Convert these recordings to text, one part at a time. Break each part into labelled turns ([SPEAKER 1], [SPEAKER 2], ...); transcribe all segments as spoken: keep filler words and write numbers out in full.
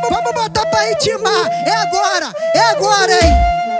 [SPEAKER 1] vamos, vamos botar pra ritmar. É agora, é agora, hein?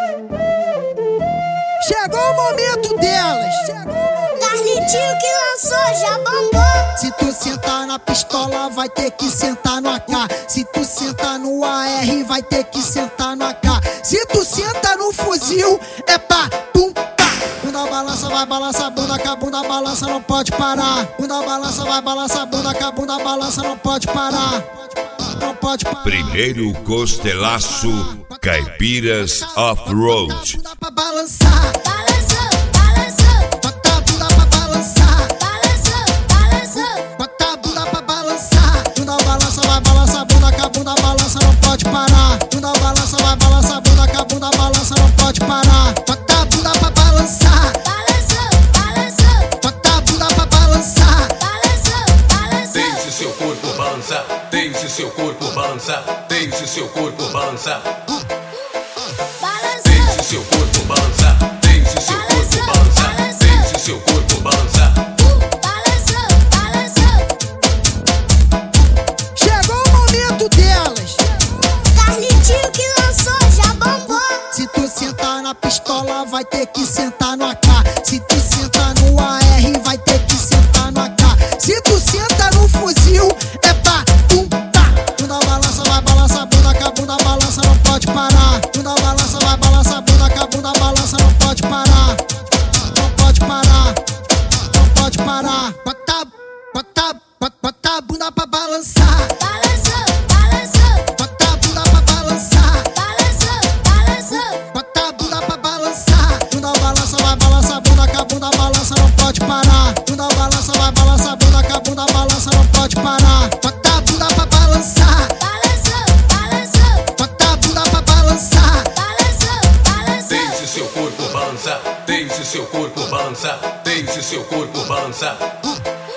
[SPEAKER 1] Chegou o momento delas.
[SPEAKER 2] Carlitinho que lançou, já bombou.
[SPEAKER 1] Se tu sentar na pistola, vai ter que sentar no A K. Se tu sentar no A R, vai ter que sentar no A K. Se tu senta no fuzil, é pá, pum, pá. Bunda balança, vai balança a bunda, que a bunda balança, não pode parar. Bunda balança, vai balança a bunda, que a bunda balança, não pode parar. Não pode parar.
[SPEAKER 3] Primeiro Costelaço Caipiras Off-Road.
[SPEAKER 1] Bunda pra balançar.
[SPEAKER 2] Balançou, balançou,
[SPEAKER 1] Bota a bunda pra balançar.
[SPEAKER 2] balançou, balançou.
[SPEAKER 1] Bota a bunda pra balançar. Bunda balança, vai balança a bunda, que a bunda balança, não pode parar. Bunda balança, vai balança a bunda, que a bunda balança, não pode parar. Bota a bunda pra balançar.
[SPEAKER 2] Balançou, balançou,
[SPEAKER 1] Bota a bunda pra balançar.
[SPEAKER 2] balançou, balançou.
[SPEAKER 4] Deixe seu corpo balançar, deixe seu corpo balançar, deixe seu corpo balançar,
[SPEAKER 2] Balançou,
[SPEAKER 4] deixe seu corpo balançar, deixe seu corpo balançar, deixe seu corpo balançar.
[SPEAKER 2] balançou, balançou.
[SPEAKER 1] Chegou o momento delas.
[SPEAKER 2] Carlitinho que lançou, já bombou.
[SPEAKER 1] Se tu sentar na pistola, vai ter que sentar no A K. Se tu sentar no A R, vai ter que sentar no A K. Se tu senta no fuzil, é pá, pum, pá. Bunda balança, vai balança a bunda, que a bunda balança, não pode parar. Bunda balança, vai balança a bunda, que a bunda balança, não pode parar. Não pode parar, não pode parar. Bota, bota, bota, bota a bunda pra balançar.
[SPEAKER 2] Balançou, balançou,
[SPEAKER 1] Bota a bunda pra balançar.
[SPEAKER 2] balançou, balançou.
[SPEAKER 1] Bota a bunda pra balançar. Bunda balança, vai balança a bunda, que a bunda balança, não pode parar. Bunda balança, vai balança a bunda, que a bunda balança, não pode parar. Bota a bunda pra balançar.
[SPEAKER 2] Balançou, balançou,
[SPEAKER 1] Bota a bunda pra balançar.
[SPEAKER 2] balançou, balançou.
[SPEAKER 4] Deixe seu corpo balançar, deixe seu corpo balançar, deixe seu corpo balançar.